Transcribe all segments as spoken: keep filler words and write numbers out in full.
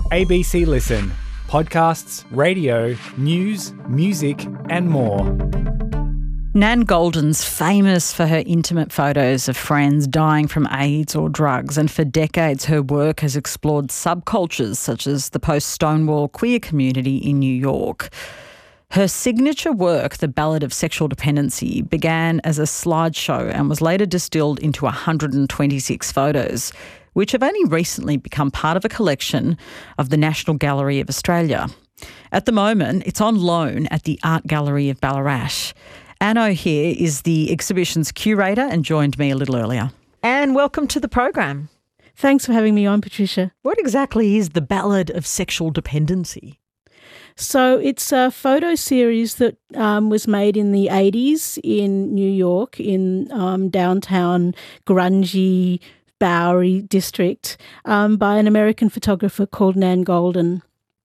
A B C Listen. Podcasts, radio, news, music and more. Nan Goldin's famous for her intimate photos of friends dying from AIDS or drugs, and for decades her work has explored subcultures such as the post-Stonewall queer community in New York. Her signature work, The Ballad of Sexual Dependency, began as a slideshow and was later distilled into one hundred twenty-six photos, which have only recently become part of a collection of the National Gallery of Australia. At the moment, it's on loan at the Art Gallery of Ballarat. Anne O'Hare is the exhibition's curator and joined me a little earlier. Anne, welcome to the program. Thanks for having me on, Patricia. What exactly is The Ballad of Sexual Dependency? So it's a photo series that um, was made in the eighties in New York, in um, downtown grungy Bowery district, um, by an American photographer called Nan Goldin.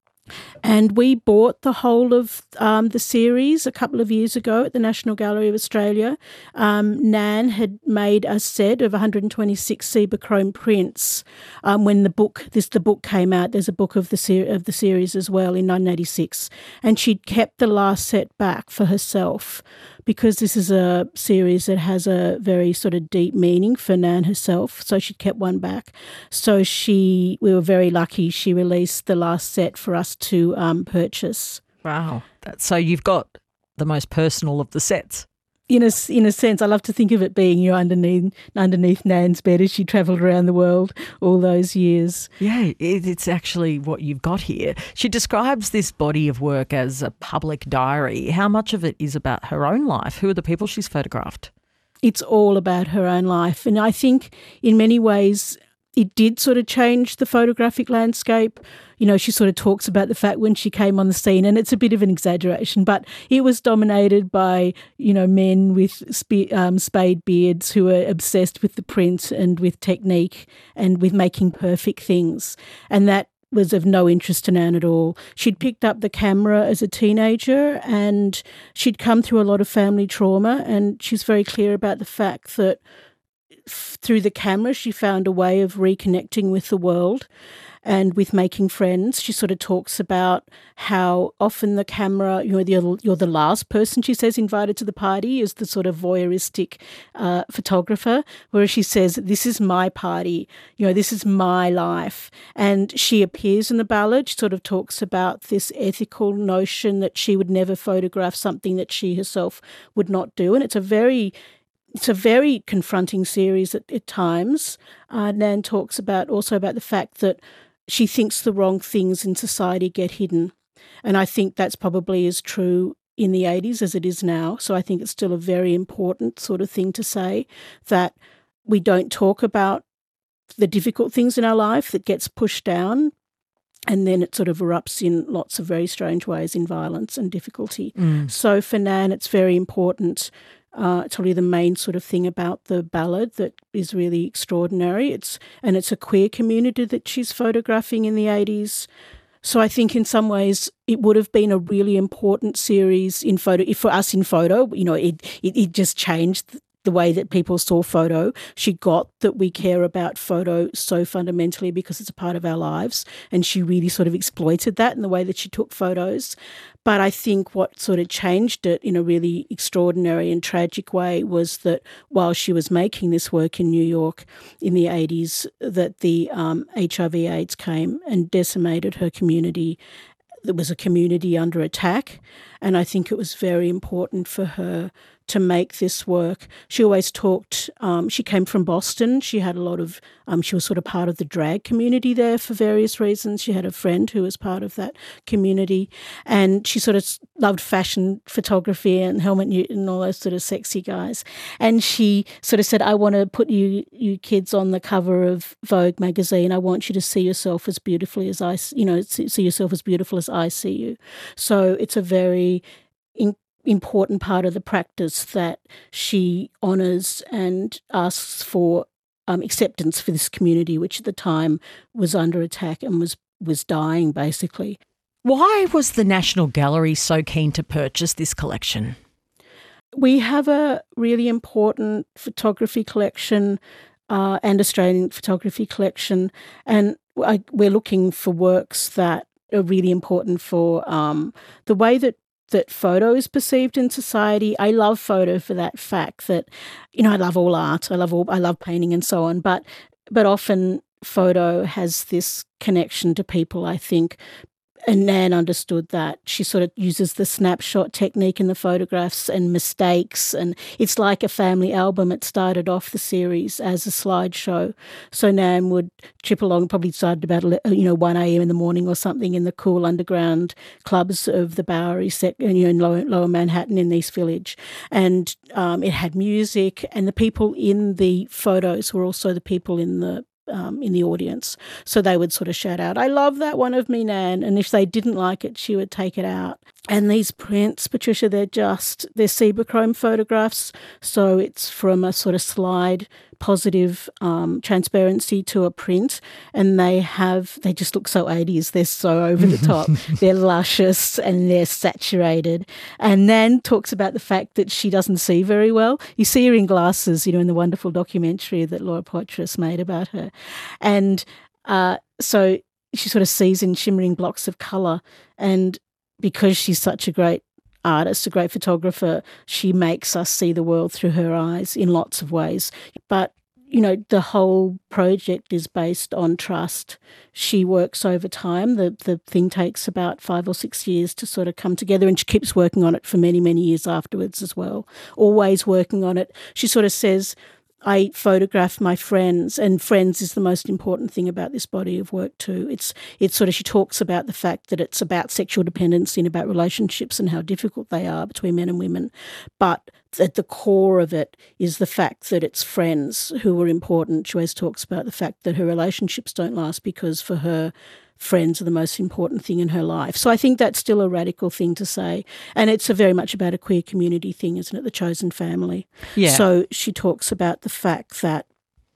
And we bought the whole of um, the series a couple of years ago at the National Gallery of Australia. Um, Nan had made a set of one hundred twenty-six Cibachrome prints um, when the book this the book came out. There's a book of the ser- of the series as well in nineteen eighty-six, and she'd kept the last set back for herself because this is a series that has a very sort of deep meaning for Nan herself. So she'd kept one back. So she, we were very lucky. She released the last set for us to um, purchase. Wow. That's, so you've got the most personal of the sets. In a, in a sense, I love to think of it being you underneath underneath Nan's bed as she travelled around the world all those years. Yeah, it, it's actually what you've got here. She describes this body of work as a public diary. How much of it is about her own life? Who are the people she's photographed? It's all about her own life. And I think in many ways it did sort of change the photographic landscape. You know, she sort of talks about the fact when she came on the scene, and it's a bit of an exaggeration, but it was dominated by, you know, men with spe- um, spade beards who were obsessed with the print and with technique and with making perfect things. And that was of no interest to Nan at all. She'd picked up the camera as a teenager and she'd come through a lot of family trauma, and she's very clear about the fact that through the camera she found a way of reconnecting with the world and with making friends. She sort of talks about how often the camera, you know, you're, you're the last person, she says, invited to the party as the sort of voyeuristic uh, photographer, whereas she says, this is my party, you know, this is my life. And she appears in the ballad, she sort of talks about this ethical notion that she would never photograph something that she herself would not do. And it's a very It's a very confronting series at, at times. Uh, Nan talks about also about the fact that she thinks the wrong things in society get hidden. And I think that's probably as true in the eighties as it is now. So I think it's still a very important sort of thing to say, that we don't talk about the difficult things in our life that gets pushed down, and then it sort of erupts in lots of very strange ways in violence and difficulty. Mm. So for Nan, it's very important. Uh, it's probably the main sort of thing about the ballad that is really extraordinary. It's and it's a queer community that she's photographing in the eighties. So I think in some ways it would have been a really important series in photo. If for us in photo, you know, it it, it just changed the way that people saw photo. She got that we care about photo so fundamentally because it's a part of our lives, and she really sort of exploited that in the way that she took photos. But I think what sort of changed it in a really extraordinary and tragic way was that while she was making this work in New York in the eighties, that the um, H I V AIDS came and decimated her community. There was a community under attack, and I think it was very important for her to make this work. She always talked, um, she came from Boston. She had a lot of, um, she was sort of part of the drag community there for various reasons. She had a friend who was part of that community, and she sort of loved fashion photography and Helmut Newton and all those sort of sexy guys. And she sort of said, I want to put you, you kids on the cover of Vogue magazine. I want you to see yourself as beautifully as I, you know, see yourself as beautiful as I see you. So it's a very in, important part of the practice that she honours and asks for um, acceptance for this community, which at the time was under attack and was, was dying, basically. Why was the National Gallery so keen to purchase this collection? We have a really important photography collection uh, and Australian photography collection, and I, we're looking for works that are really important for um, the way that that photo is perceived in society. I love photo for that fact that, you know, I love all art. I love all, I love painting and so on. But but often photo has this connection to people, I think. And Nan understood that. She sort of uses the snapshot technique in the photographs and mistakes. And it's like a family album. It started off the series as a slideshow. So Nan would trip along, probably started about, you know, one a.m. in the morning or something in the cool underground clubs of the Bowery, sec- you know, in lower, lower Manhattan in East Village. And um, it had music. And the people in the photos were also the people in the Um, in the audience. So they would sort of shout out, "I love that one of me, Nan." And if they didn't like it, she would take it out. And these prints, Patricia, they're just, they're Cibachrome photographs. So it's from a sort of slide, positive um, transparency to a print. And they have, they just look so eighties. They're so over the top. They're luscious and they're saturated. And Nan talks about the fact that she doesn't see very well. You see her in glasses, you know, in the wonderful documentary that Laura Poitras made about her. And uh, so she sort of sees in shimmering blocks of colour. And because she's such a great artist, a great photographer, she makes us see the world through her eyes in lots of ways. But, you know, the whole project is based on trust. She works over time. The the thing takes about five or six years to sort of come together, and she keeps working on it for many, many years afterwards as well, always working on it. She sort of says, I photograph my friends, and friends is the most important thing about this body of work too. It's it's sort of, she talks about the fact that it's about sexual dependency and about relationships and how difficult they are between men and women. But at the core of it is the fact that it's friends who are important. She always talks about the fact that her relationships don't last because for her, friends are the most important thing in her life. So I think that's still a radical thing to say. And it's a very much about a queer community thing, isn't it? The chosen family. Yeah. So she talks about the fact that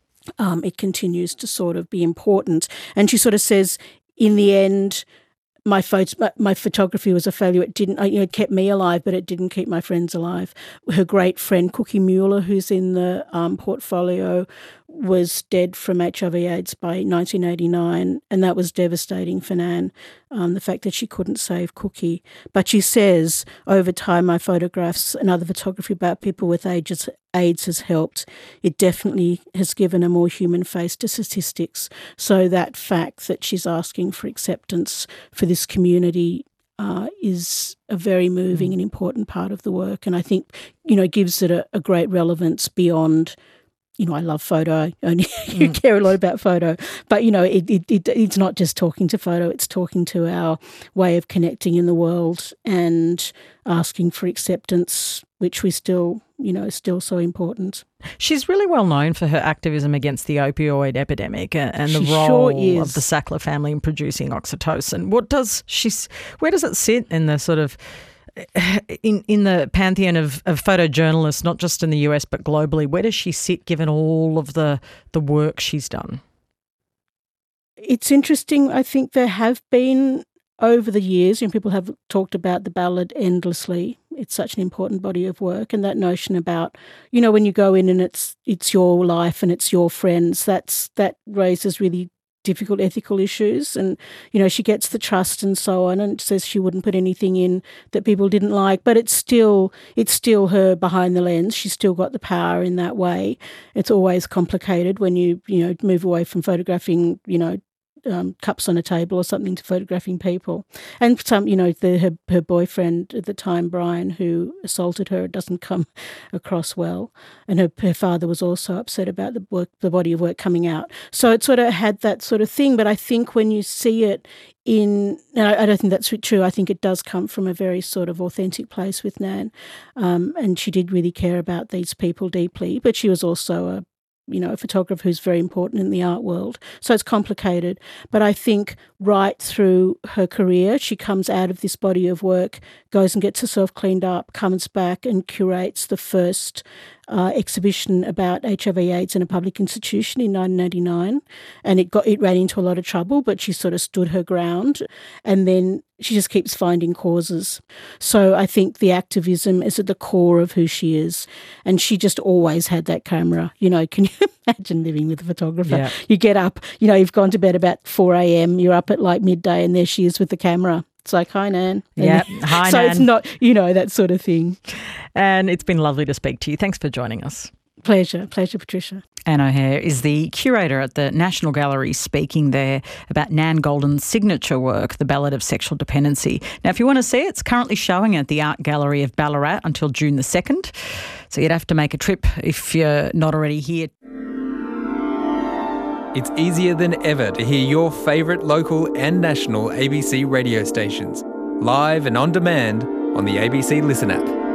um, it continues to sort of be important. And she sort of says, in the end, my photo, my photography was a failure. It didn't, you know, it kept me alive, but it didn't keep my friends alive. Her great friend, Cookie Mueller, who's in the um, portfolio, was dead from H I V AIDS by nineteen eighty-nine, and that was devastating for Nan, um, the fact that she couldn't save Cookie. But she says, over time, my photographs and other photography about people with AIDS, AIDS has helped. It definitely has given a more human face to statistics. So that fact that she's asking for acceptance for this community uh, is a very moving mm. and important part of the work. And I think, you know, gives it a, a great relevance beyond, you know, I love photo. Only you mm. care a lot about photo, but you know, it, it it it's not just talking to photo; it's talking to our way of connecting in the world and asking for acceptance, which we still, you know, still so important. She's really well known for her activism against the opioid epidemic and the she role sure of the Sackler family in producing oxytocin. What does she? Where does it sit in the sort of In in the pantheon of, of photojournalists, not just in the U S but globally? Where does she sit given all of the, the work she's done? It's interesting. I think there have been, over the years, you know, people have talked about the ballad endlessly. It's such an important body of work, and that notion about, you know, when you go in and it's it's your life and it's your friends, that's that raises really difficult ethical issues. And, you know, she gets the trust and so on, and says she wouldn't put anything in that people didn't like, but it's still it's still her behind the lens. She's still got the power in that way. It's always complicated when you, you know, move away from photographing, you know, Um, cups on a table or something to photographing people. And some, you know, the, her, her boyfriend at the time, Brian, who assaulted her, doesn't come across well. And her, her father was also upset about the work, the body of work coming out. So it sort of had that sort of thing. But I think when you see it in, I don't think that's true. I think it does come from a very sort of authentic place with Nan. Um, and she did really care about these people deeply. But she was also a you know, a photographer who's very important in the art world. So it's complicated. But I think right through her career, she comes out of this body of work, goes and gets herself cleaned up, comes back and curates the first uh, exhibition about H I V AIDS in a public institution in nineteen eighty-nine, and it got it ran into a lot of trouble, but she sort of stood her ground, and then she just keeps finding causes. So I think the activism is at the core of who she is, and she just always had that camera. You know, can you imagine living with a photographer? Yeah. You get up, you know, you've gone to bed about four a.m, you're up at like midday, and there she is with the camera. It's like, hi, Nan. Yeah, hi, so Nan. it's not, you know, that sort of thing. And it's been lovely to speak to you. Thanks for joining us. Pleasure. Pleasure, Patricia. Anne O'Hare is the curator at the National Gallery, speaking there about Nan Goldin's signature work, The Ballad of Sexual Dependency. Now, if you want to see it, it's currently showing at the Art Gallery of Ballarat until June the second. So you'd have to make a trip if you're not already here. It's easier than ever to hear your favourite local and national A B C radio stations, live and on demand on the A B C Listen app.